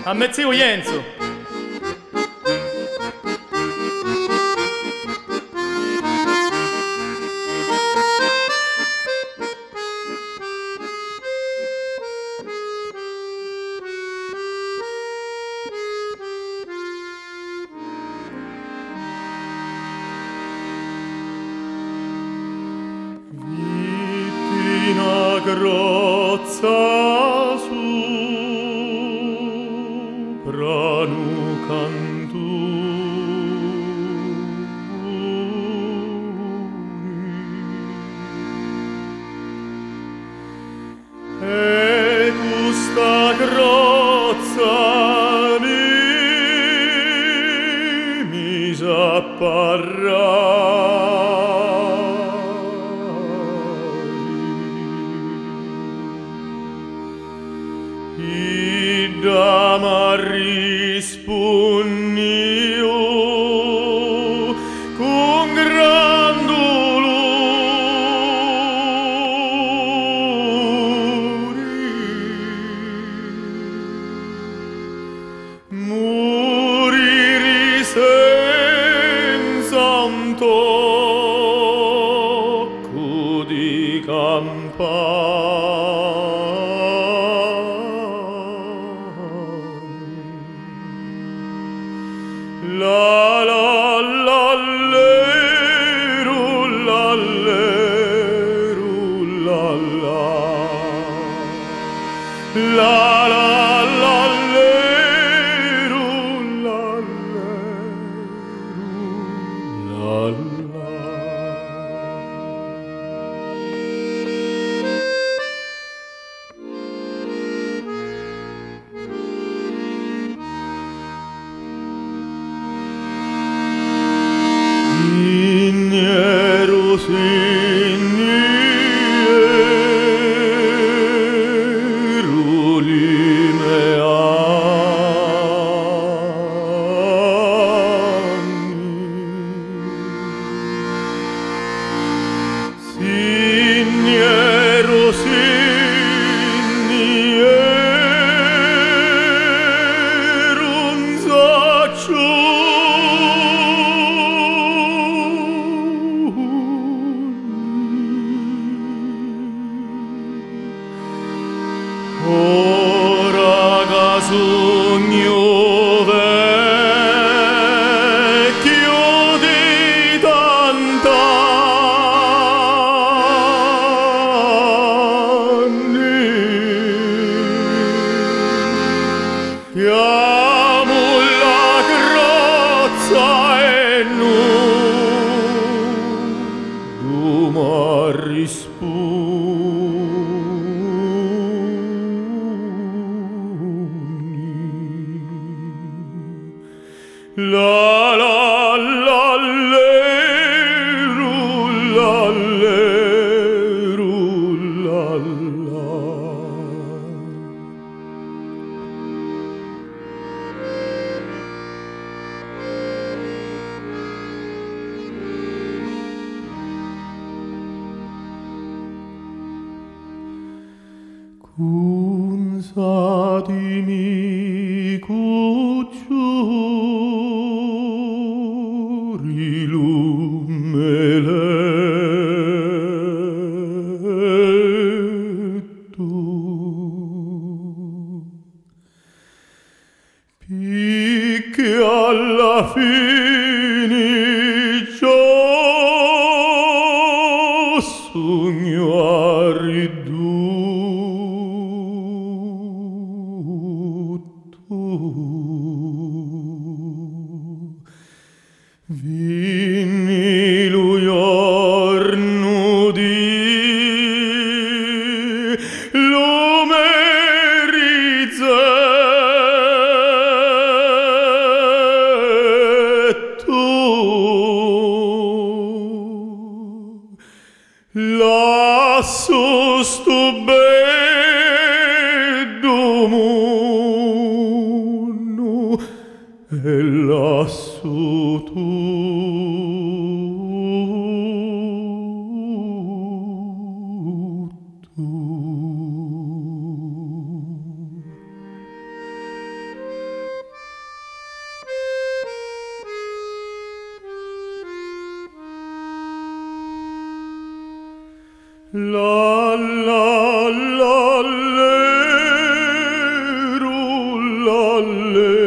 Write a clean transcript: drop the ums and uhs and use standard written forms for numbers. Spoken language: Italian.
A me zio Jenzo. Vittina grozza sopra nu canturi e questa grozza mi s'apparrai Ida ma rispunnio con gran dolori moriri senza un tocco di La la la leru la leru la la la la la leru la leru la la Signieru, signieru limeanni Signieru, signieru Ora gasugno vecchio di tant'anni chiamo la grozza e non m'ha La la la leru la leru la la Consatimi cucciuri l'umeletto picche alla fine già sogno a Vinni lui orno di l'omerizetto lasso sto bello mondo e lasso tutto La la la le ru la le